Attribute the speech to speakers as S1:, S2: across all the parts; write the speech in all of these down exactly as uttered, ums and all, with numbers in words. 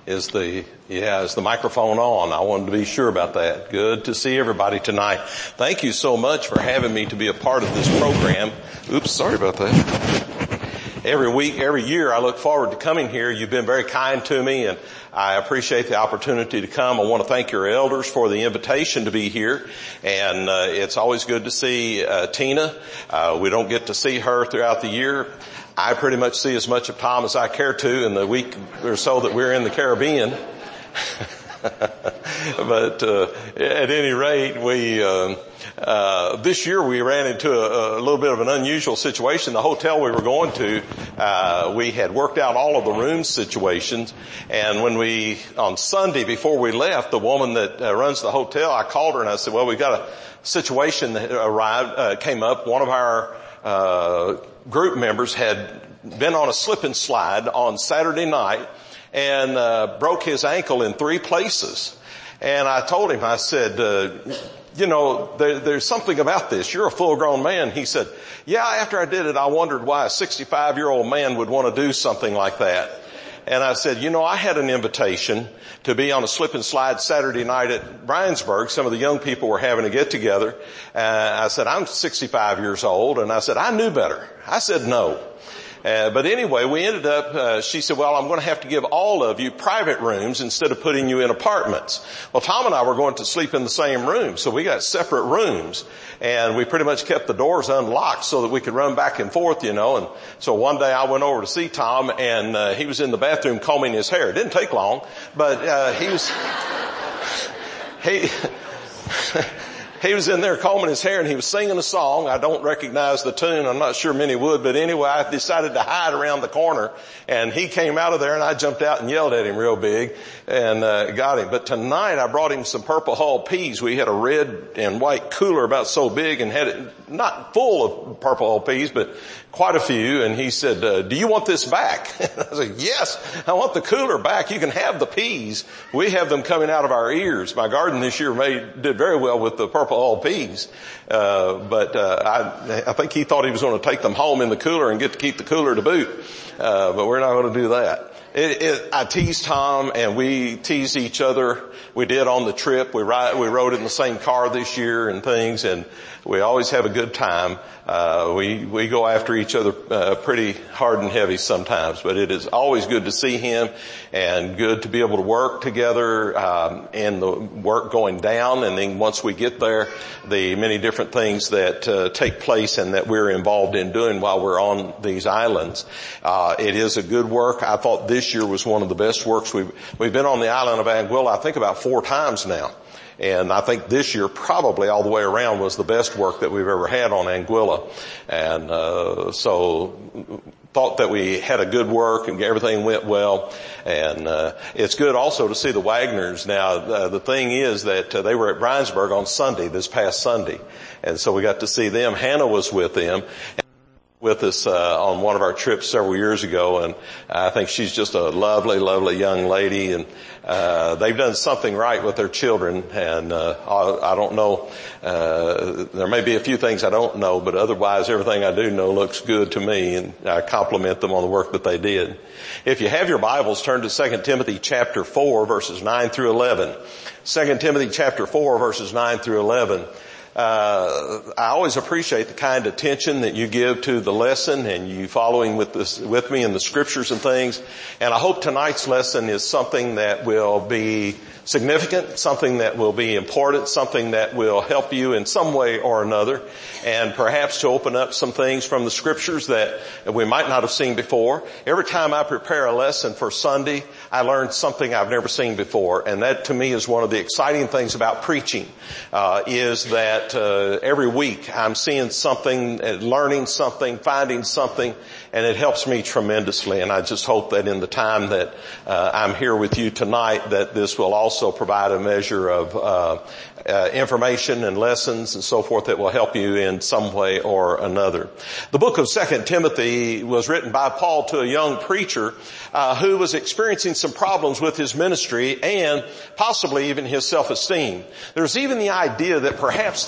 S1: Is the, yeah, is the microphone on? I wanted to be sure about that. Good to see everybody tonight. Thank you so much for having me to be a part of this program. Oops, sorry about that. Every week, every year I look forward to coming here. You've been very kind to me and I appreciate the opportunity to come. I want to thank your elders for the invitation to be here. And uh, it's always good to see uh, Tina. Uh, we don't get to see her throughout the year. I pretty much see as much of Tom as I care to in the week or so that we're in the Caribbean. But uh, at any rate, we uh, uh, this year we ran into a, a little bit of an unusual situation. The hotel we were going to, uh, we had worked out all of the room situations, and when we on Sunday before we left, the woman that uh, runs the hotel, I called her and I said, "Well, we got a situation that arrived, uh, came up. One of our uh, group members had been on a slip and slide on Saturday night and uh, broke his ankle in three places." And I told him, I said, uh, you know, there, there's something about this. You're a full-grown man. He said, yeah, after I did it, I wondered why a sixty-five-year-old man would want to do something like that. And I said, you know, I had an invitation to be on a slip and slide Saturday night at Bryansburg. Some of the young people were having a get together. Uh, I said, I'm sixty-five years old. And I said, I knew better. I said no. Uh, but anyway, we ended up, uh, she said, well, I'm going to have to give all of you private rooms instead of putting you in apartments. Well, Tom and I were going to sleep in the same room, so we got separate rooms. And we pretty much kept the doors unlocked so that we could run back and forth, you know. And so one day I went over to see Tom, and uh, he was in the bathroom combing his hair. It didn't take long, but uh, he was, he... He was in there combing his hair and he was singing a song. I don't recognize the tune. I'm not sure many would, but anyway, I decided to hide around the corner and he came out of there and I jumped out and yelled at him real big and uh, got him. But tonight I brought him some Purple Hull peas. We had a red and white cooler about so big and had it not full of Purple Hull peas, but quite a few. And he said, uh, do you want this back? And I said, yes, I want the cooler back. You can have the peas. We have them coming out of our ears. My garden this year made, did very well with the Purple Hull peas. Uh, but, uh, I, I think he thought he was going to take them home in the cooler and get to keep the cooler to boot. Uh, but we're not going to do that. It, it, I teased Tom and we teased each other. We did on the trip. We ride, we rode in the same car this year and things, and we always have a good time. Uh, we, we go after each other, uh, pretty hard and heavy sometimes, but it is always good to see him and good to be able to work together, um, and the work going down. And then once we get there, the many different things that, uh, take place and that we're involved in doing while we're on these islands. Uh, it is a good work. I thought this year was one of the best works. We've, we've been on the island of Anguilla, I think about four times now. And I think this year probably all the way around was the best work that we've ever had on Anguilla. And, uh, so thought that we had a good work and everything went well. And, uh, it's good also to see the Wagners. Now, uh, the thing is that uh, they were at Bryansburg on Sunday, this past Sunday. And so we got to see them. Hannah was with them. with us uh, on one of our trips several years ago, and I think she's just a lovely, lovely young lady, and uh they've done something right with their children, and uh I, I don't know, uh there may be a few things I don't know, but otherwise everything I do know looks good to me, and I compliment them on the work that they did. If you have your Bibles, turn to Second Timothy chapter four, verses nine through eleven. Second Timothy chapter four, verses nine through eleven. Uh, I always appreciate the kind attention that you give to the lesson and you following with this, with me in the scriptures and things. And I hope tonight's lesson is something that will be significant, something that will be important, something that will help you in some way or another, and perhaps to open up some things from the scriptures that we might not have seen before. Every time I prepare a lesson for Sunday, I learn something I've never seen before, and that to me is one of the exciting things about preaching, uh, is that uh, every week I'm seeing something, learning something, finding something, and it helps me tremendously. And I just hope that in the time that uh, I'm here with you tonight, that this will also also provide a measure of uh, uh information and lessons and so forth that will help you in some way or another. The book of Second Timothy was written by Paul to a young preacher uh who was experiencing some problems with his ministry and possibly even his self-esteem. There's even the idea that perhaps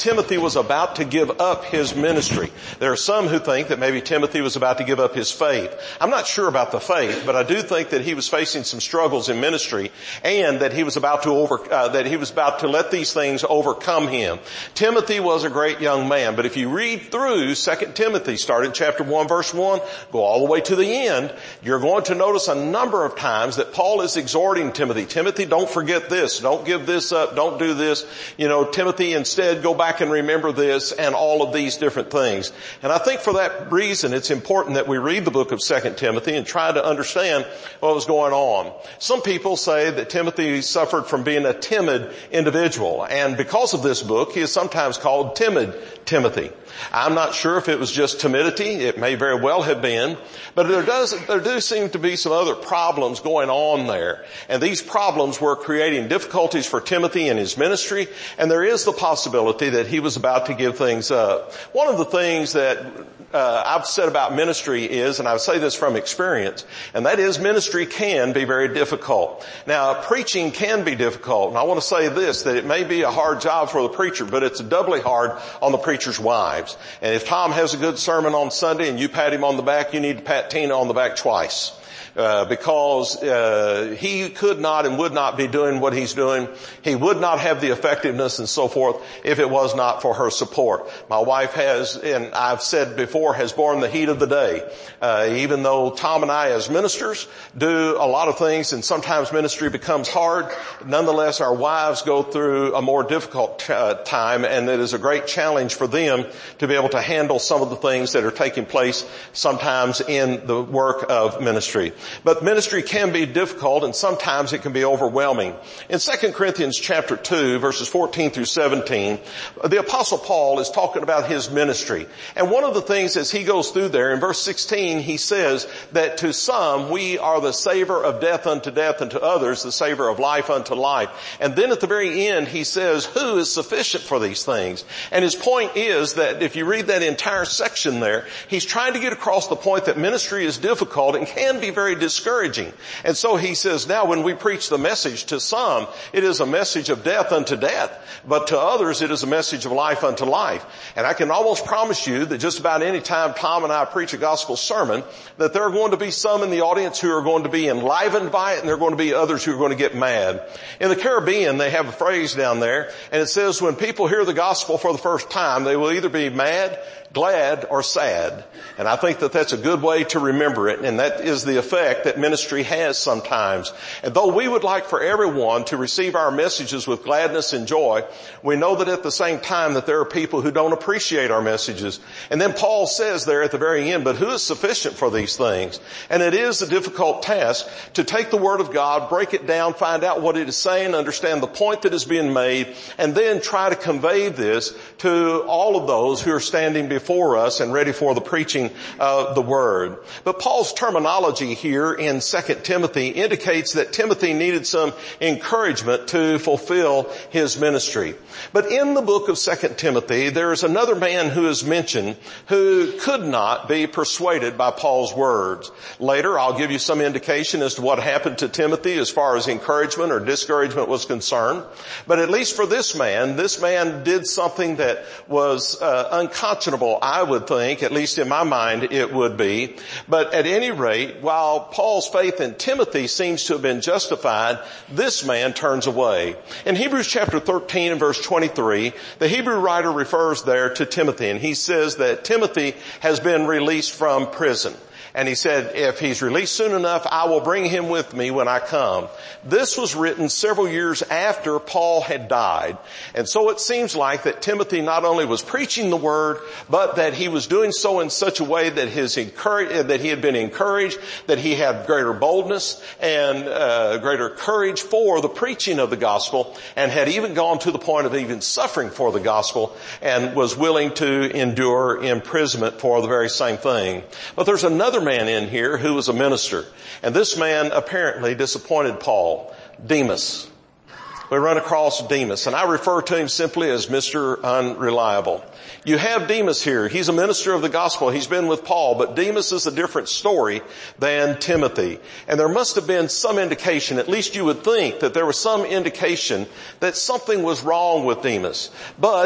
S1: Timothy was about to give up his ministry. There are some who think that maybe Timothy was about to give up his faith. I'm not sure about the faith, but I do think that he was facing some struggles in ministry, and that he was about to over, uh, that he was about to let these things overcome him. Timothy was a great young man, but if you read through Second Timothy, start in chapter one, verse one, go all the way to the end, you're going to notice a number of times that Paul is exhorting Timothy. Timothy, don't forget this. Don't give this up. Don't do this. You know, Timothy, instead go back and remember this, and all of these different things. And I think for that reason, it's important that we read the book of Second Timothy and try to understand what was going on. Some people say that Timothy suffered from being a timid individual, and because of this book, he is sometimes called Timid Timothy. I'm not sure if it was just timidity. It may very well have been. But there does, there do seem to be some other problems going on there. And these problems were creating difficulties for Timothy in his ministry. And there is the possibility that he was about to give things up. One of the things that uh, I've said about ministry is, and I say this from experience, and that is ministry can be very difficult. Now, preaching can be difficult. And I want to say this, that it may be a hard job for the preacher, but it's doubly hard on the preacher's wives. And if Tom has a good sermon on Sunday and you pat him on the back, you need to pat Tina on the back twice. Uh, because uh, he could not and would not be doing what he's doing. He would not have the effectiveness and so forth if it was not for her support. My wife has, and I've said before, has borne the heat of the day. Uh, even though Tom and I as ministers do a lot of things, and sometimes ministry becomes hard, nonetheless our wives go through a more difficult uh, time, and it is a great challenge for them to be able to handle some of the things that are taking place sometimes in the work of ministry. But ministry can be difficult, and sometimes it can be overwhelming. In Second Corinthians chapter two, verses fourteen through seventeen, the Apostle Paul is talking about his ministry. And one of the things as he goes through there, in verse sixteen, he says that to some we are the savor of death unto death, and to others the savor of life unto life. And then at the very end he says, who is sufficient for these things? And his point is that if you read that entire section there, he's trying to get across the point that ministry is difficult and can be very discouraging. And so he says, now when we preach the message, to some it is a message of death unto death, but to others it is a message of life unto life. And I can almost promise you that just about any time Tom and I preach a gospel sermon, that there are going to be some in the audience who are going to be enlivened by it, and there are going to be others who are going to get mad. In the Caribbean, they have a phrase down there, and it says when people hear the gospel for the first time, they will either be mad, glad, or sad. And I think that that's a good way to remember it, and that is the effect that ministry has sometimes. And though we would like for everyone to receive our messages with gladness and joy, we know that at the same time that there are people who don't appreciate our messages. And then Paul says there at the very end, but who is sufficient for these things? And it is a difficult task to take the Word of God, break it down, find out what it is saying, understand the point that is being made, and then try to convey this to all of those who are standing before us and ready for the preaching of the Word. But Paul's terminology here in Second Timothy indicates that Timothy needed some encouragement to fulfill his ministry. But in the book of Second Timothy, there is another man who is mentioned who could not be persuaded by Paul's words. Later, I'll give you some indication as to what happened to Timothy as far as encouragement or discouragement was concerned. But at least for this man, this man did something that was uh, unconscionable, I would think, at least in my mind it would be. But at any rate, while Paul's faith in Timothy seems to have been justified, this man turns away. In Hebrews chapter thirteen and verse twenty-three, the Hebrew writer refers there to Timothy, and he says that Timothy has been released from prison. And he said, if he's released soon enough, I will bring him with me when I come. This was written several years after Paul had died. And so it seems like that Timothy not only was preaching the word, but that he was doing so in such a way that his encourage, that he had been encouraged, that he had greater boldness and uh, greater courage for the preaching of the gospel, and had even gone to the point of even suffering for the gospel, and was willing to endure imprisonment for the very same thing. But there's another man in here who was a minister, and this man apparently disappointed Paul. Demas. We run across Demas, and I refer to him simply as Mister Unreliable. You have Demas here. He's a minister of the gospel. He's been with Paul, but Demas is a different story than Timothy. And there must have been some indication, at least you would think, that there was some indication that something was wrong with Demas. But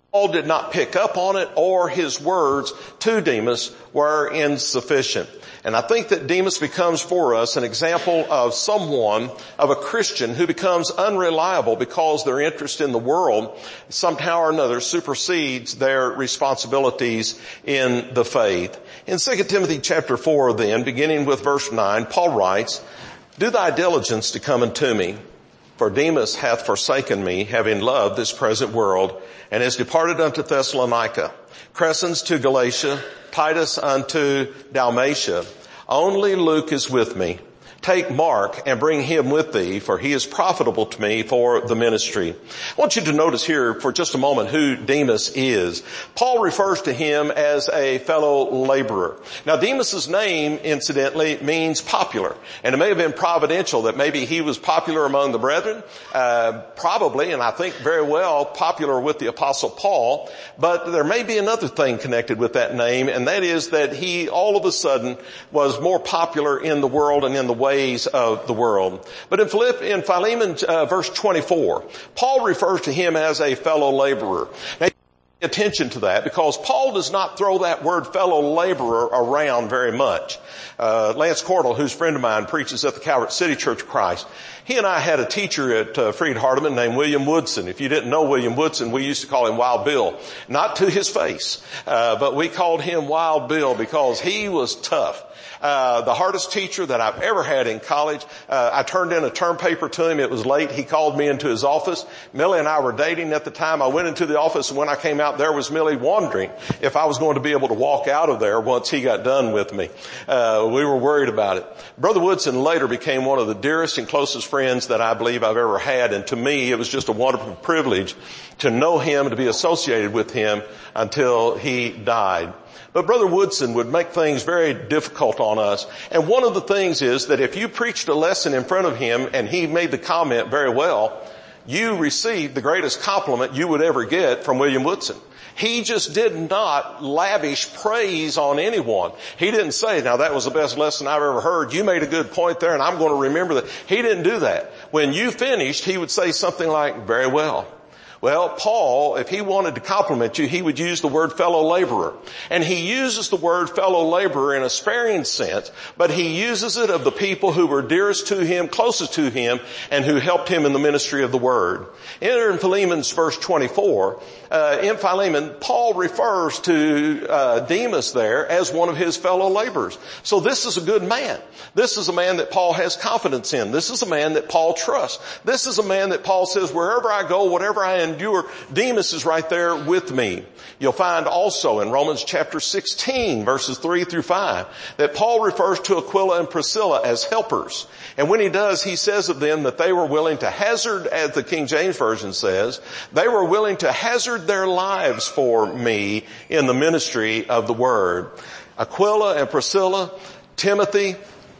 S1: Paul did not pick up on it, or his words to Demas were insufficient. And I think that Demas becomes for us an example of someone, of a Christian who becomes unreliable because their interest in the world somehow or another supersedes their responsibilities in the faith. In Second Timothy chapter four then, beginning with verse nine, Paul writes, "Do thy diligence to come unto me, for Demas hath forsaken me, having loved this present world, and has departed unto Thessalonica. Crescens to Galatia, Titus unto Dalmatia. Only Luke is with me. Take Mark and bring him with thee, for he is profitable to me for the ministry." I want you to notice here for just a moment who Demas is. Paul refers to him as a fellow laborer. Now Demas's name, incidentally, means popular. And it may have been providential that maybe he was popular among the brethren, uh, probably, and I think very well popular with the Apostle Paul. But there may be another thing connected with that name, and that is that he all of a sudden was more popular in the world and in the ways of the world. But in Philipp, in Philemon uh, verse twenty-four, Paul refers to him as a fellow laborer. Now, pay attention to that, because Paul does not throw that word fellow laborer around very much. Uh, Lance Cordell, who's a friend of mine, preaches at the Calvert City Church of Christ. He and I had a teacher at uh, Freed Hardeman named William Woodson. If you didn't know William Woodson, we used to call him Wild Bill. Not to his face, uh, but we called him Wild Bill because he was tough. Uh, the hardest teacher that I've ever had in college. Uh, I turned in a term paper to him. It was late. He called me into his office. Millie and I were dating at the time. I went into the office, and when I came out, there was Millie wondering if I was going to be able to walk out of there once he got done with me. Uh, we were worried about it. Brother Woodson later became one of the dearest and closest friends that I believe I've ever had. And to me, it was just a wonderful privilege to know him and to be associated with him until he died. But Brother Woodson would make things very difficult on us. And one of the things is that if you preached a lesson in front of him and he made the comment very well, you received the greatest compliment you would ever get from William Woodson. He just did not lavish praise on anyone. He didn't say, "Now that was the best lesson I've ever heard. You made a good point there and I'm going to remember that." He didn't do that. When you finished, he would say something like, "Very well." Well, Paul, if he wanted to compliment you, he would use the word fellow laborer. And he uses the word fellow laborer in a sparing sense, but he uses it of the people who were dearest to him, closest to him, and who helped him in the ministry of the word. Enter in Philemon's verse twenty-four. Uh, in Philemon, Paul refers to uh, Demas there as one of his fellow laborers. So this is a good man. This is a man that Paul has confidence in. This is a man that Paul trusts. This is a man that Paul says, wherever I go, whatever I endure, Demas is right there with me. You'll find also in Romans chapter sixteen, verses three through five, that Paul refers to Aquila and Priscilla as helpers. And when he does, he says of them that they were willing to hazard, as the King James Version says, they were willing to hazard their lives for me in the ministry of the word. Aquila and Priscilla, Timothy,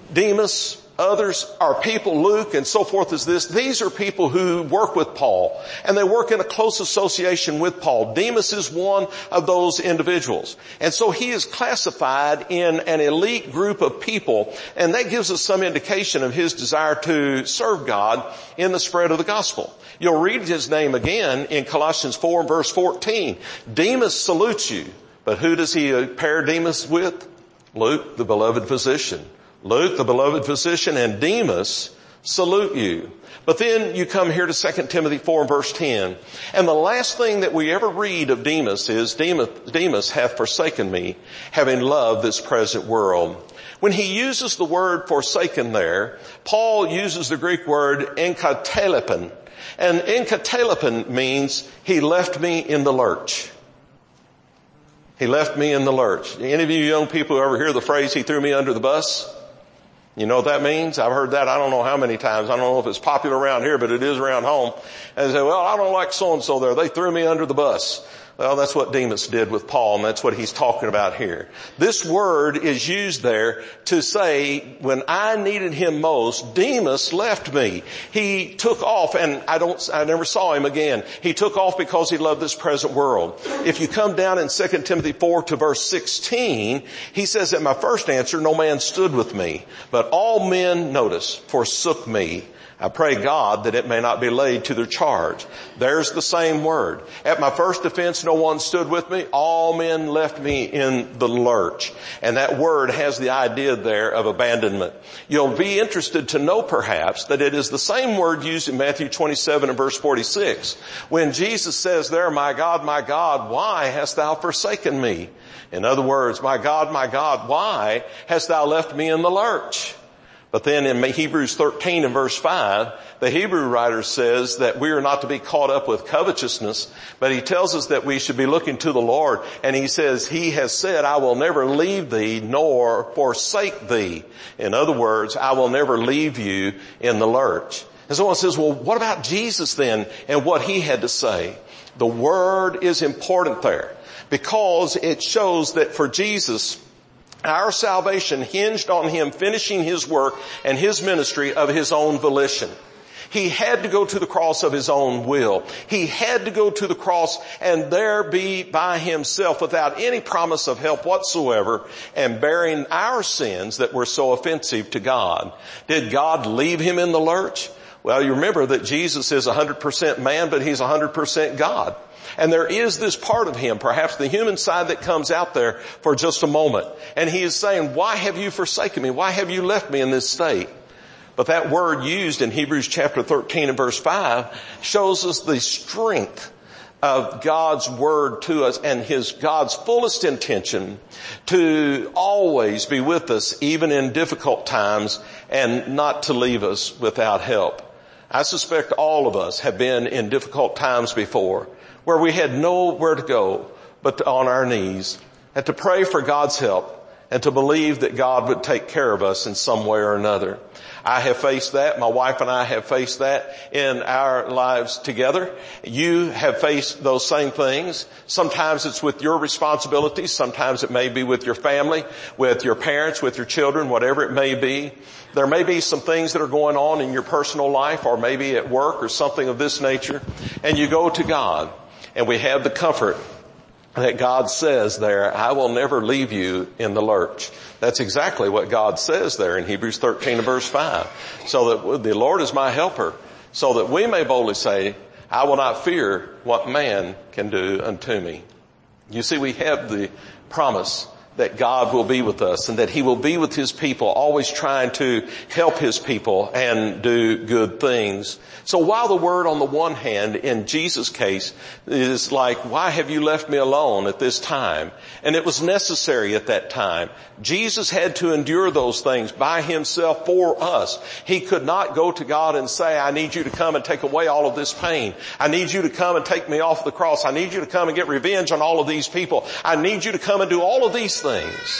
S1: Demas, others are people, Luke and so forth as this. These are people who work with Paul, and they work in a close association with Paul. Demas is one of those individuals. And so he is classified in an elite group of people, and that gives us some indication of his desire to serve God in the spread of the gospel. You'll read his name again in Colossians four and verse fourteen. Demas salutes you. But who does he pair Demas with? Luke, the beloved physician. Luke, the beloved physician, and Demas salute you. But then you come here to Second Timothy four and verse ten. And the last thing that we ever read of Demas is, Demas, Demas hath forsaken me, having loved this present world. When he uses the word forsaken there, Paul uses the Greek word enkatelepen. And enkatelepen means he left me in the lurch. He left me in the lurch. Any of you young people who ever hear the phrase, he threw me under the bus? You know what that means? I've heard that I don't know how many times. I don't know if it's popular around here, but it is around home. And they say, well, I don't like so-and-so there. They threw me under the bus. Well, that's what Demas did with Paul, and that's what he's talking about here. This word is used there to say, when I needed him most, Demas left me. He took off, and I don't, I never saw him again. He took off because he loved this present world. If you come down in Second Timothy four to verse sixteen, he says, at my first answer, no man stood with me, but all men, notice, forsook me. I pray God that it may not be laid to their charge. There's the same word. At my first defense, no one stood with me. All men left me in the lurch. And that word has the idea there of abandonment. You'll be interested to know perhaps that it is the same word used in Matthew twenty-seven and verse forty-six when Jesus says there, my God, my God, why hast thou forsaken me? In other words, my God, my God, why hast thou left me in the lurch? But then in Hebrews thirteen and verse five, the Hebrew writer says that we are not to be caught up with covetousness, but he tells us that we should be looking to the Lord. And he says, he has said, I will never leave thee nor forsake thee. In other words, I will never leave you in the lurch. And someone says, well, what about Jesus then and what he had to say? The word is important there because it shows that for Jesus, our salvation hinged on him finishing his work and his ministry of his own volition. He had to go to the cross of his own will. He had to go to the cross and there be by himself without any promise of help whatsoever and bearing our sins that were so offensive to God. Did God leave him in the lurch? Well, you remember that Jesus is one hundred percent man, but he's one hundred percent God. And there is this part of him, perhaps the human side, that comes out there for just a moment. And he is saying, why have you forsaken me? Why have you left me in this state? But that word used in Hebrews chapter thirteen and verse five shows us the strength of God's word to us and his God's fullest intention to always be with us even in difficult times and not to leave us without help. I suspect all of us have been in difficult times before where we had nowhere to go but on our knees and to pray for God's help and to believe that God would take care of us in some way or another. I have faced that. My wife and I have faced that in our lives together. You have faced those same things. Sometimes it's with your responsibilities. Sometimes it may be with your family, with your parents, with your children, whatever it may be. There may be some things that are going on in your personal life or maybe at work or something of this nature. And you go to God and we have the comfort that God says there, I will never leave you in the lurch. That's exactly what God says there in Hebrews thirteen and verse five. So that the Lord is my helper, so that we may boldly say, I will not fear what man can do unto me. You see, we have the promise that God will be with us and that he will be with his people, always trying to help his people and do good things. So while the word on the one hand in Jesus' case is like, why have you left me alone at this time? And it was necessary at that time. Jesus had to endure those things by himself for us. He could not go to God and say, I need you to come and take away all of this pain. I need you to come and take me off the cross. I need you to come and get revenge on all of these people. I need you to come and do all of these things. Things.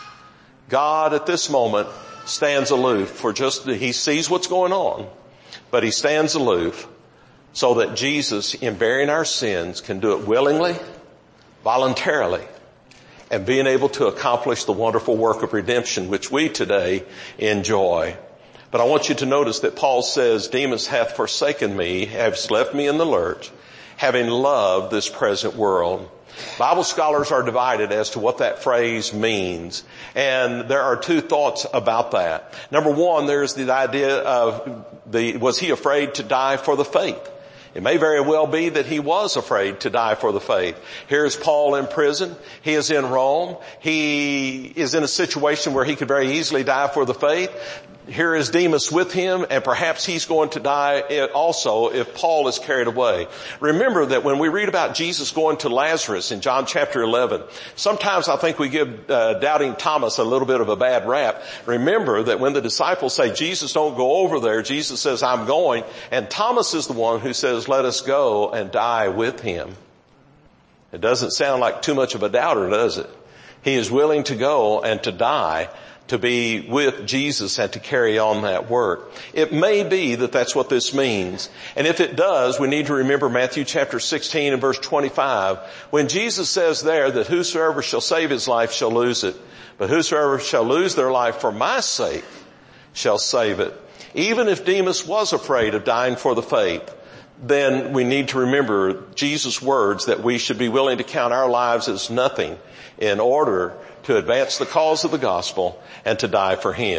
S1: God at this moment stands aloof for just, he sees what's going on, but he stands aloof so that Jesus, in bearing our sins, can do it willingly, voluntarily, and being able to accomplish the wonderful work of redemption which we today enjoy. But I want you to notice that Paul says, Demas hath forsaken me, has left me in the lurch, having loved this present world. Bible scholars are divided as to what that phrase means. And there are two thoughts about that. Number one, there's the idea of the, was he afraid to die for the faith? It may very well be that he was afraid to die for the faith. Here's Paul in prison. He is in Rome. He is in a situation where he could very easily die for the faith. Here is Demas with him, and perhaps he's going to die also if Paul is carried away. Remember that when we read about Jesus going to Lazarus in John chapter eleven, sometimes I think we give uh, doubting Thomas a little bit of a bad rap. Remember that when the disciples say, Jesus, don't go over there, Jesus says, I'm going, and Thomas is the one who says, let us go and die with him. It doesn't sound like too much of a doubter, does it? He is willing to go and to die to be with Jesus and to carry on that work. It may be that that's what this means. And if it does, we need to remember Matthew chapter sixteen and verse twenty-five, when Jesus says there that whosoever shall save his life shall lose it, but whosoever shall lose their life for my sake shall save it. Even if Demas was afraid of dying for the faith, then we need to remember Jesus' words that we should be willing to count our lives as nothing in order to advance the cause of the gospel and to die for him.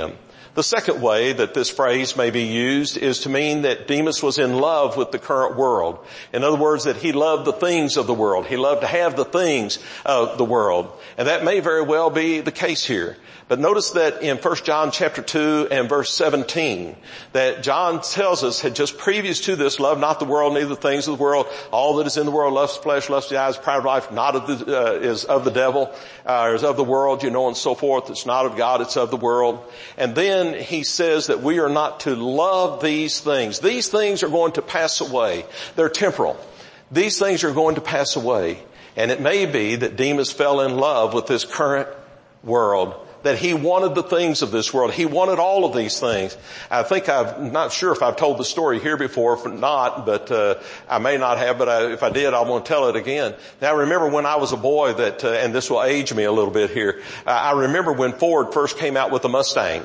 S1: The second way that this phrase may be used is to mean that Demas was in love with the current world. In other words, that he loved the things of the world. He loved to have the things of the world. And that may very well be the case here. But notice that in First John chapter two and verse seventeen, that John tells us, had just previous to this, love not the world, neither the things of the world. All that is in the world, lust of the flesh, lust of the eyes, pride of life, not of the, uh, is of the devil, uh, is of the world, you know, and so forth. It's not of God, it's of the world. And then he says that we are not to love these things. These things are going to pass away. They're temporal. These things are going to pass away. And it may be that Demas fell in love with this current world, that he wanted the things of this world. He wanted all of these things. I think I'm not sure if I've told the story here before, if not, but uh, I may not have, but I, if I did, I want to tell it again. Now, I remember when I was a boy that, uh, and this will age me a little bit here, uh, I remember when Ford first came out with the Mustang.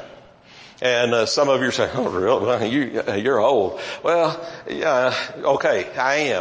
S1: And uh, some of you are saying, oh, really? Well, you, uh, you're old. Well, yeah, okay, I am.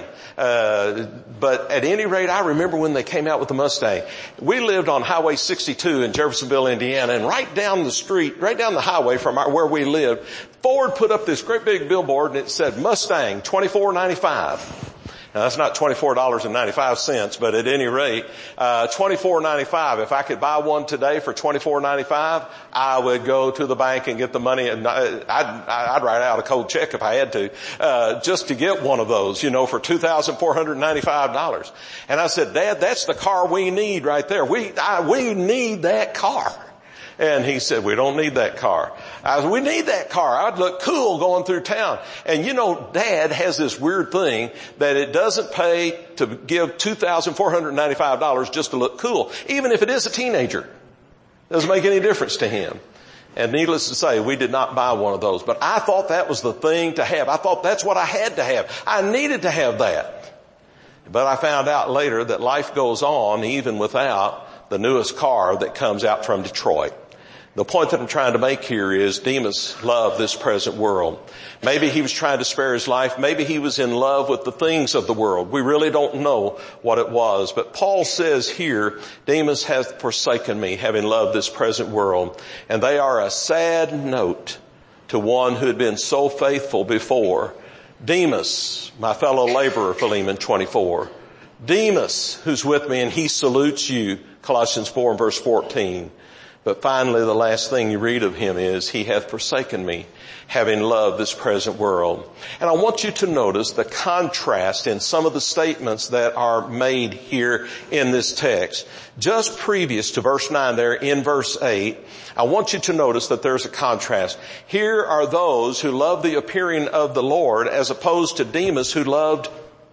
S1: Uh, but at any rate, I remember when they came out with the Mustang. We lived on Highway sixty-two in Jeffersonville, Indiana, and right down the street, right down the highway from our, where we lived, Ford put up this great big billboard and it said Mustang twenty-four ninety-five. Now that's not twenty-four dollars and ninety-five cents, but at any rate, uh, twenty-four ninety-five. If I could buy one today for twenty-four ninety-five, I would go to the bank and get the money, and I'd, I'd write out a cold check if I had to, uh, just to get one of those, you know, for two thousand four hundred ninety-five dollars. And I said, Dad, that's the car we need right there. We, I, we need that car. And he said, we don't need that car. I said, we need that car. I'd look cool going through town. And you know, Dad has this weird thing that it doesn't pay to give two thousand four hundred ninety-five dollars just to look cool. Even if it is a teenager. It doesn't make any difference to him. And needless to say, we did not buy one of those. But I thought that was the thing to have. I thought that's what I had to have. I needed to have that. But I found out later that life goes on even without the newest car that comes out from Detroit. The point that I'm trying to make here is Demas loved this present world. Maybe he was trying to spare his life. Maybe he was in love with the things of the world. We really don't know what it was. But Paul says here, Demas hath forsaken me, having loved this present world. And they are a sad note to one who had been so faithful before. Demas, my fellow laborer, Philemon twenty-four. Demas, who's with me, and he salutes you, Colossians four and verse fourteen. But finally, the last thing you read of him is, he hath forsaken me, having loved this present world. And I want you to notice the contrast in some of the statements that are made here in this text. Just previous to verse nine there, in verse eight, I want you to notice that there's a contrast. Here are those who love the appearing of the Lord, as opposed to Demas, who loved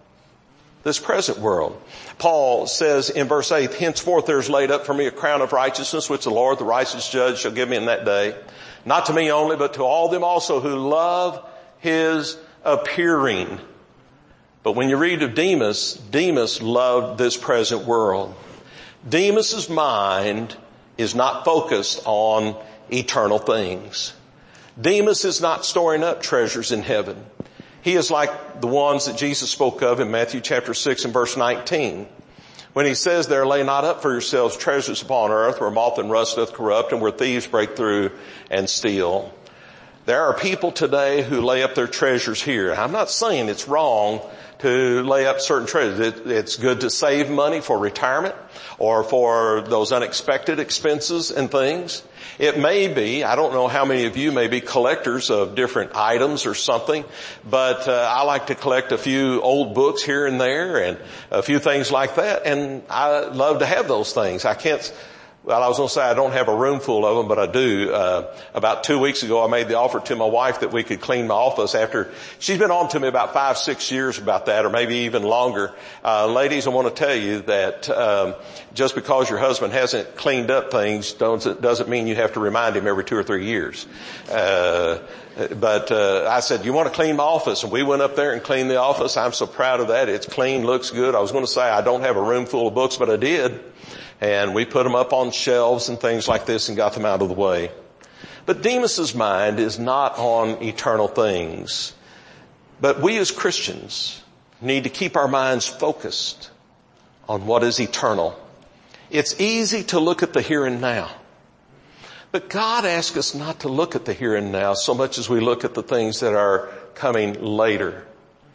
S1: this present world. Paul says in verse eight, henceforth there is laid up for me a crown of righteousness, which the Lord, the righteous judge, shall give me in that day. Not to me only, but to all them also who love his appearing. But when you read of Demas, Demas loved this present world. Demas's mind is not focused on eternal things. Demas is not storing up treasures in heaven. He is like the ones that Jesus spoke of in Matthew chapter six and verse nineteen. When he says there, lay not up for yourselves treasures upon earth where moth and rust doth corrupt and where thieves break through and steal. There are people today who lay up their treasures here. I'm not saying it's wrong to lay up certain treasures. It, it's good to save money for retirement or for those unexpected expenses and things. It may be, I don't know how many of you may be collectors of different items or something, but uh, I like to collect a few old books here and there and a few things like that, and I love to have those things. I can't, well, I was going to say I don't have a room full of them, but I do. Uh, about two weeks ago, I made the offer to my wife that we could clean my office after, she's been on to me about five, six years about that, or maybe even longer. Uh, ladies, I want to tell you that, um, just because your husband hasn't cleaned up things doesn't, doesn't mean you have to remind him every two or three years. Uh, but, uh, I said, you want to clean my office? And we went up there and cleaned the office. I'm so proud of that. It's clean, looks good. I was going to say I don't have a room full of books, but I did. And we put them up on shelves and things like this and got them out of the way. But Demas's mind is not on eternal things. But we as Christians need to keep our minds focused on what is eternal. It's easy to look at the here and now. But God asks us not to look at the here and now so much as we look at the things that are coming later.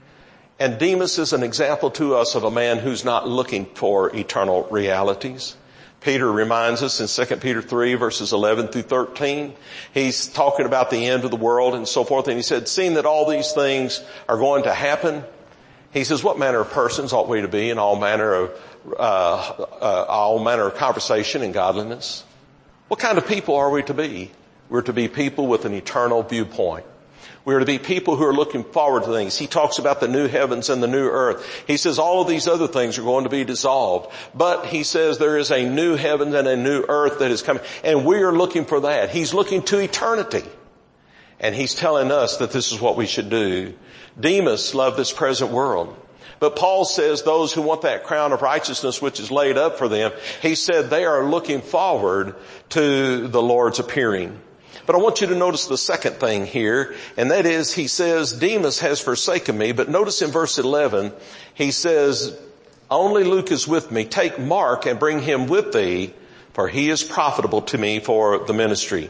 S1: And Demas is an example to us of a man who's not looking for eternal realities. Peter reminds us in Second Peter three verses eleven through thirteen, he's talking about the end of the world and so forth, and he said, seeing that all these things are going to happen, he says, what manner of persons ought we to be in all manner of, uh, uh, all manner of conversation and godliness? What kind of people are we to be? We're to be people with an eternal viewpoint. We're to be people who are looking forward to things. He talks about the new heavens and the new earth. He says all of these other things are going to be dissolved. But he says there is a new heaven and a new earth that is coming. And we are looking for that. He's looking to eternity. And he's telling us that this is what we should do. Demas loved this present world. But Paul says those who want that crown of righteousness which is laid up for them, he said they are looking forward to the Lord's appearing. But I want you to notice the second thing here, and that is he says, Demas has forsaken me, but notice in verse eleven, he says, only Luke is with me. Take Mark and bring him with thee, for he is profitable to me for the ministry.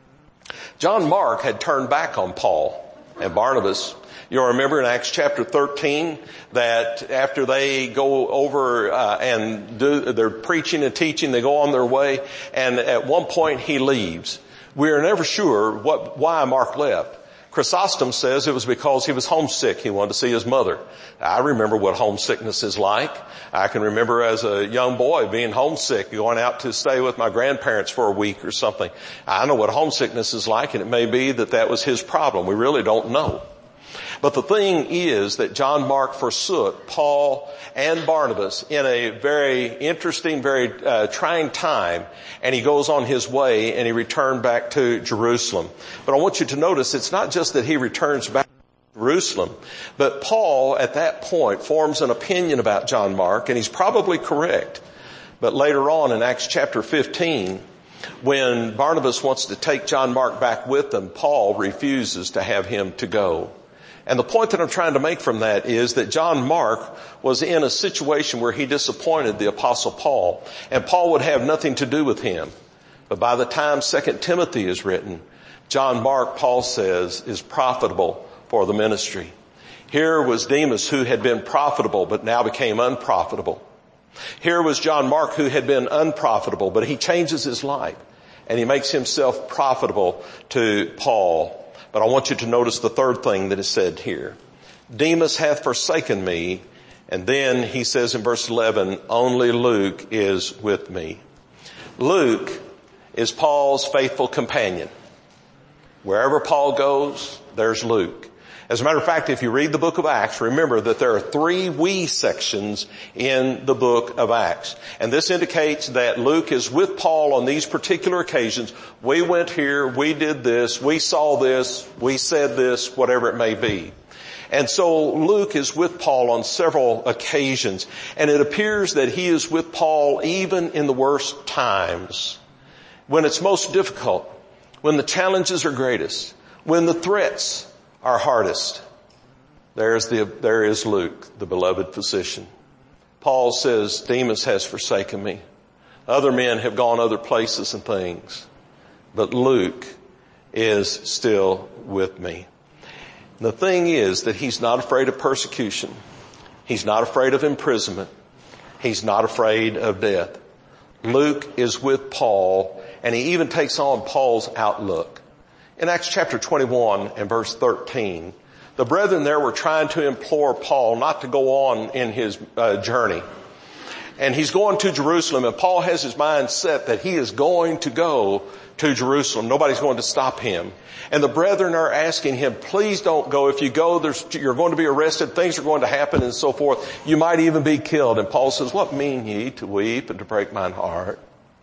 S1: John Mark had turned back on Paul and Barnabas. You'll remember in Acts chapter thirteen that after they go over uh, and do their preaching and teaching, they go on their way, and at one point he leaves. We are never sure what, why Mark left. Chrysostom says it was because he was homesick. He wanted to see his mother. I remember what homesickness is like. I can remember as a young boy being homesick, going out to stay with my grandparents for a week or something. I know what homesickness is like, and it may be that that was his problem. We really don't know. But the thing is that John Mark forsook Paul and Barnabas in a very interesting, very uh, trying time, and he goes on his way and he returned back to Jerusalem. But I want you to notice it's not just that he returns back to Jerusalem, but Paul at that point forms an opinion about John Mark, and he's probably correct. But later on in Acts chapter fifteen, when Barnabas wants to take John Mark back with them, Paul refuses to have him to go. And the point that I'm trying to make from that is that John Mark was in a situation where he disappointed the Apostle Paul, and Paul would have nothing to do with him. But by the time Second Timothy is written, John Mark, Paul says, is profitable for the ministry. Here was Demas, who had been profitable but now became unprofitable. Here was John Mark, who had been unprofitable, but he changes his life and he makes himself profitable to Paul. But I want you to notice the third thing that is said here. Demas hath forsaken me, and then he says in verse eleven, only Luke is with me. Luke is Paul's faithful companion. Wherever Paul goes, there's Luke. As a matter of fact, if you read the book of Acts, remember that there are three we sections in the book of Acts. And this indicates that Luke is with Paul on these particular occasions. We went here, we did this, we saw this, we said this, whatever it may be. And so Luke is with Paul on several occasions. And it appears that he is with Paul even in the worst times. When it's most difficult, when the challenges are greatest, when the threats are hardest. There's the, there is Luke, the beloved physician. Paul says, Demas has forsaken me. Other men have gone other places and things. But Luke is still with me. The thing is that he's not afraid of persecution. He's not afraid of imprisonment. He's not afraid of death. Luke is with Paul, and he even takes on Paul's outlook. In Acts chapter twenty-one and verse thirteen, the brethren there were trying to implore Paul not to go on in his uh, journey. And he's going to Jerusalem, and Paul has his mind set that he is going to go to Jerusalem. Nobody's going to stop him. And the brethren are asking him, please don't go. If you go, there's, you're going to be arrested. Things are going to happen and so forth. You might even be killed. And Paul says, what mean ye to weep and to break mine heart?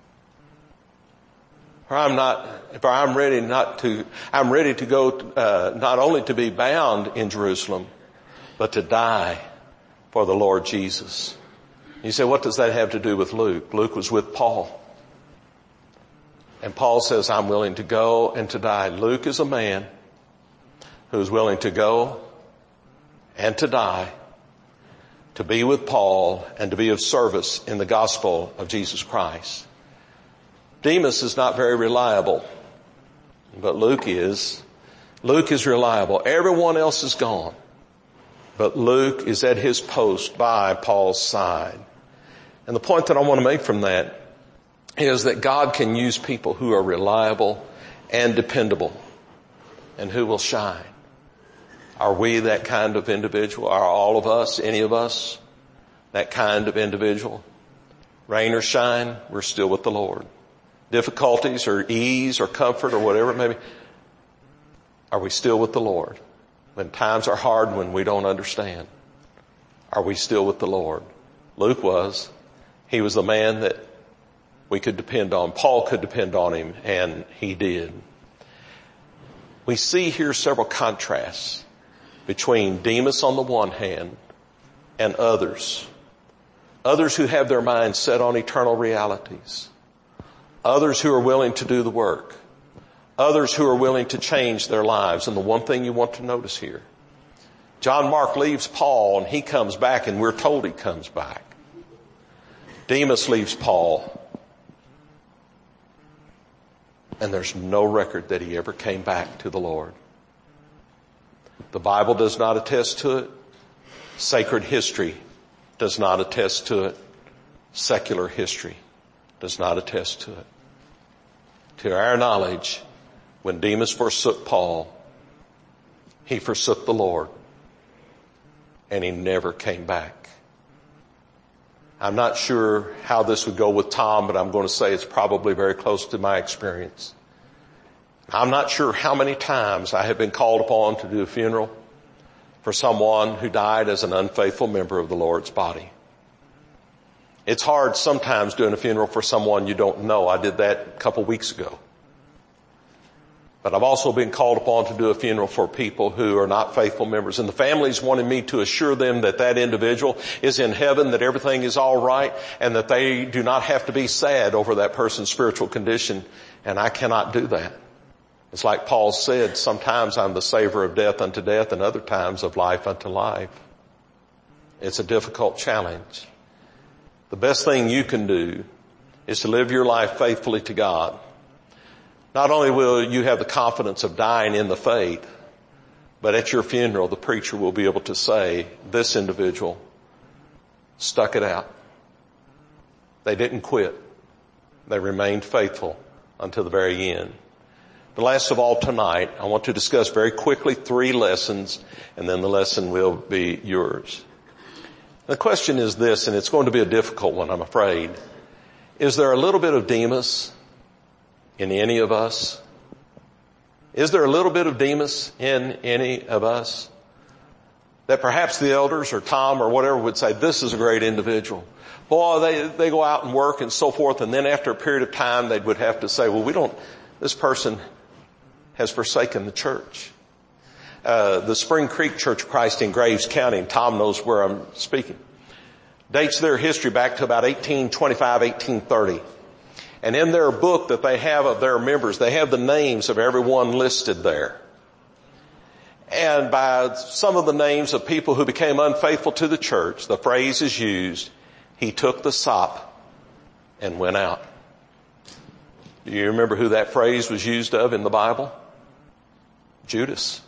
S1: For I'm not, for I'm ready not to, I'm ready to go, uh, not only to be bound in Jerusalem, but to die for the Lord Jesus. You say, what does that have to do with Luke? Luke was with Paul. And Paul says, I'm willing to go and to die. Luke is a man who's willing to go and to die, to be with Paul and to be of service in the gospel of Jesus Christ. Demas is not very reliable, but Luke is. Luke is reliable. Everyone else is gone, but Luke is at his post by Paul's side. And the point that I want to make from that is that God can use people who are reliable and dependable and who will shine. Are we that kind of individual? Are all of us, any of us, that kind of individual? Rain or shine, we're still with the Lord. Difficulties or ease or comfort or whatever it may be, are we still with the Lord? When times are hard, when we don't understand, are we still with the Lord? Luke was. He was the man that we could depend on. Paul could depend on him, and he did. We see here several contrasts between Demas on the one hand and others. Others who have their minds set on eternal realities. Others who are willing to do the work. Others who are willing to change their lives. And the one thing you want to notice here, John Mark leaves Paul and he comes back, and we're told he comes back. Demas leaves Paul, and there's no record that he ever came back to the Lord. The Bible does not attest to it. Sacred history does not attest to it. Secular history does not attest to it. To our knowledge, when Demas forsook Paul, he forsook the Lord, and he never came back. I'm not sure how this would go with Tom, but I'm going to say it's probably very close to my experience. I'm not sure how many times I have been called upon to do a funeral for someone who died as an unfaithful member of the Lord's body. It's hard sometimes doing a funeral for someone you don't know. I did that a couple weeks ago. But I've also been called upon to do a funeral for people who are not faithful members. And the families wanted me to assure them that that individual is in heaven, that everything is all right, and that they do not have to be sad over that person's spiritual condition. And I cannot do that. It's like Paul said, sometimes I'm the savor of death unto death, and other times of life unto life. It's a difficult challenge. The best thing you can do is to live your life faithfully to God. Not only will you have the confidence of dying in the faith, but at your funeral, the preacher will be able to say, this individual stuck it out. They didn't quit. They remained faithful until the very end. The last of all tonight, I want to discuss very quickly three lessons, and then the lesson will be yours. The question is this, and it's going to be a difficult one, I'm afraid. Is there a little bit of Demas in any of us? Is there a little bit of Demas in any of us? That perhaps the elders or Tom or whatever would say, this is a great individual. Boy, they, they go out and work and so forth, and then after a period of time they would have to say, well, we don't, this person has forsaken the church. Uh, the Spring Creek Church of Christ in Graves County, and Tom knows where I'm speaking, dates their history back to about eighteen twenty-five, eighteen thirty. And in their book that they have of their members, they have the names of everyone listed there. And by some of the names of people who became unfaithful to the church, the phrase is used, he took the sop and went out. Do you remember who that phrase was used of in the Bible? Judas.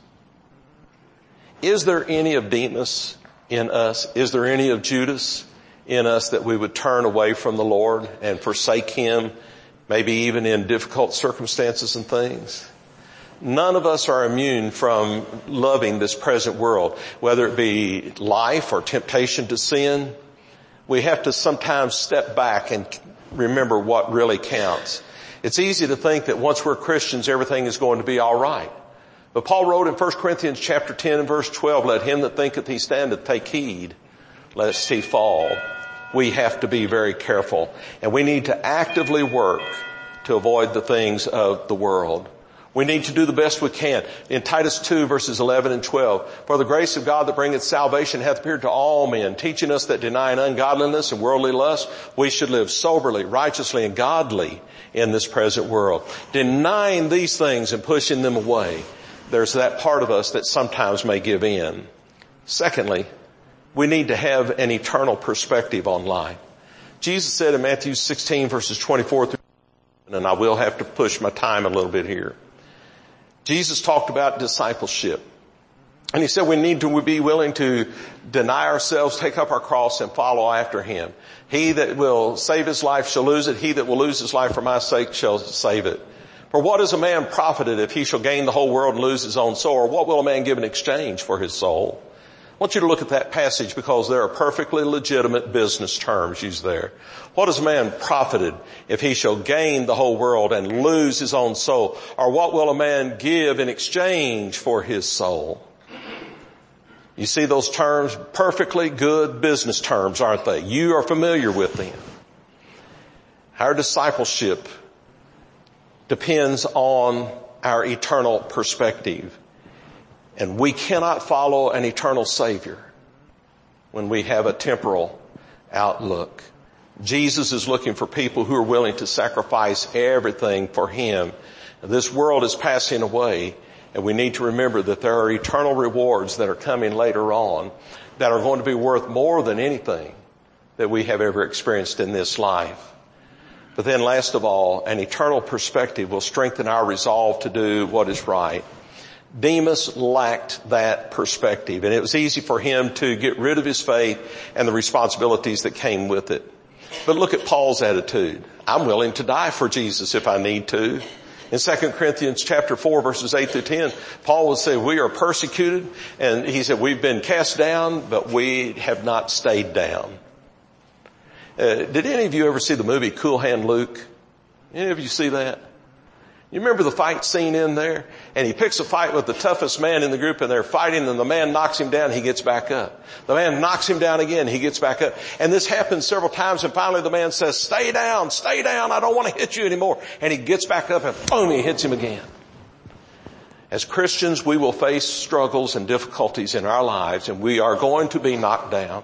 S1: Is there any of Demas in us? Is there any of Judas in us that we would turn away from the Lord and forsake him, maybe even in difficult circumstances and things? None of us are immune from loving this present world, whether it be life or temptation to sin. We have to sometimes step back and remember what really counts. It's easy to think that once we're Christians, everything is going to be all right. But Paul wrote in First Corinthians chapter ten and verse twelve, let him that thinketh he standeth take heed, lest he fall. We have to be very careful, and we need to actively work to avoid the things of the world. We need to do the best we can. In Titus two verses eleven and twelve, for the grace of God that bringeth salvation hath appeared to all men, teaching us that denying ungodliness and worldly lust, we should live soberly, righteously, and godly in this present world. Denying these things and pushing them away, there's that part of us that sometimes may give in. Secondly, we need to have an eternal perspective on life. Jesus said in Matthew sixteen verses twenty-four through And I will have to push my time a little bit here. Jesus talked about discipleship. And he said we need to be willing to deny ourselves, take up our cross, and follow after him. He that will save his life shall lose it. He that will lose his life for my sake shall save it. For what is a man profited if he shall gain the whole world and lose his own soul? Or what will a man give in exchange for his soul? I want you to look at that passage because there are perfectly legitimate business terms used there. What is a man profited if he shall gain the whole world and lose his own soul? Or what will a man give in exchange for his soul? You see those terms, perfectly good business terms, aren't they? You are familiar with them. Our discipleship depends on our eternal perspective. And we cannot follow an eternal Savior when we have a temporal outlook. Jesus is looking for people who are willing to sacrifice everything for him. This world is passing away. And we need to remember that there are eternal rewards that are coming later on that are going to be worth more than anything that we have ever experienced in this life. But then last of all, an eternal perspective will strengthen our resolve to do what is right. Demas lacked that perspective, and it was easy for him to get rid of his faith and the responsibilities that came with it. But look at Paul's attitude. I'm willing to die for Jesus if I need to. In Second Corinthians chapter four, verses eight through ten, Paul would say, we are persecuted, and he said, we've been cast down, but we have not stayed down. Uh, did any of you ever see the movie Cool Hand Luke? Any of you see that? You remember the fight scene in there? And he picks a fight with the toughest man in the group, and they're fighting, and the man knocks him down, he gets back up. The man knocks him down again, he gets back up. And this happens several times, and finally the man says, stay down, stay down, I don't want to hit you anymore. And he gets back up, and boom, he hits him again. As Christians, we will face struggles and difficulties in our lives, and we are going to be knocked down.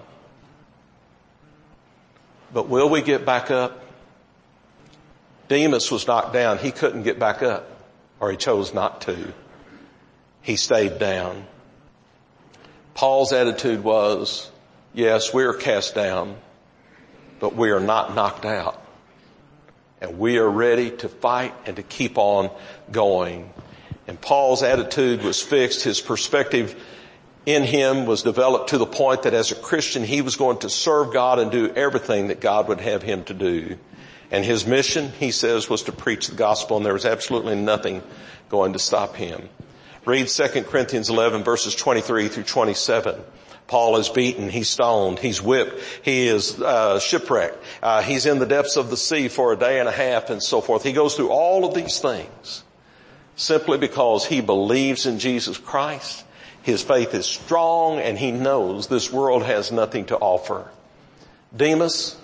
S1: But will we get back up? Demas was knocked down. He couldn't get back up, or he chose not to. He stayed down. Paul's attitude was, yes, we are cast down, but we are not knocked out. And we are ready to fight and to keep on going. And Paul's attitude was fixed. His perspective in him was developed to the point that as a Christian, he was going to serve God and do everything that God would have him to do. And his mission, he says, was to preach the gospel, and there was absolutely nothing going to stop him. Read Second Corinthians eleven, verses twenty-three through twenty-seven. Paul is beaten, he's stoned, he's whipped, he is uh, shipwrecked, uh, he's in the depths of the sea for a day and a half, and so forth. He goes through all of these things simply because he believes in Jesus Christ. His faith is strong, and he knows this world has nothing to offer. Demas,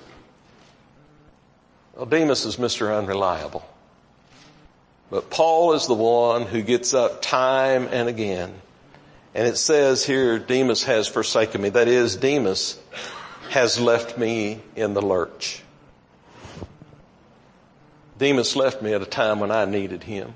S1: well, Demas is Mister Unreliable. But Paul is the one who gets up time and again. And it says here, Demas has forsaken me. That is, Demas has left me in the lurch. Demas left me at a time when I needed him.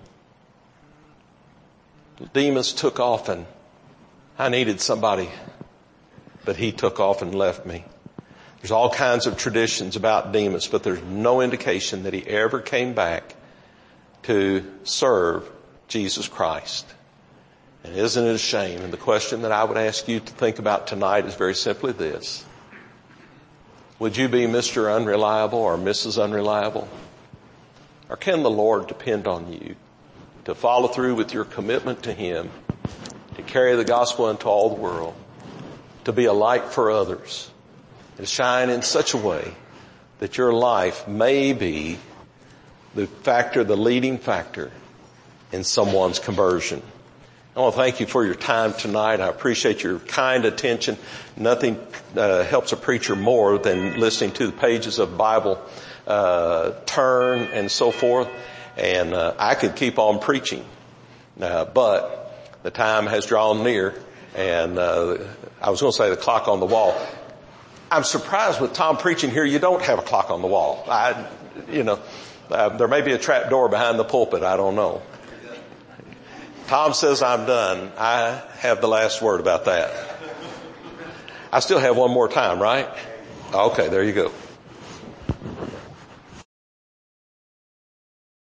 S1: Demas took off, and I needed somebody, but he took off and left me. There's all kinds of traditions about Demas, but there's no indication that he ever came back to serve Jesus Christ. And isn't it a shame? And the question that I would ask you to think about tonight is very simply this. Would you be Mister Unreliable or Missus Unreliable? Or can the Lord depend on you to follow through with your commitment to him, to carry the gospel into all the world, to be a light for others, and shine in such a way that your life may be the factor, the leading factor in someone's conversion? I want to thank you for your time tonight. I appreciate your kind attention. Nothing uh, helps a preacher more than listening to the pages of the Bible uh, turn and so forth. And uh, I could keep on preaching, uh, but the time has drawn near, and uh, I was going to say the clock on the wall. I'm surprised with Tom preaching here, you don't have a clock on the wall. I, you know, uh, there may be a trap door behind the pulpit. I don't know. Tom says I'm done. I have the last word about that. I still have one more time, right? Okay, there you go.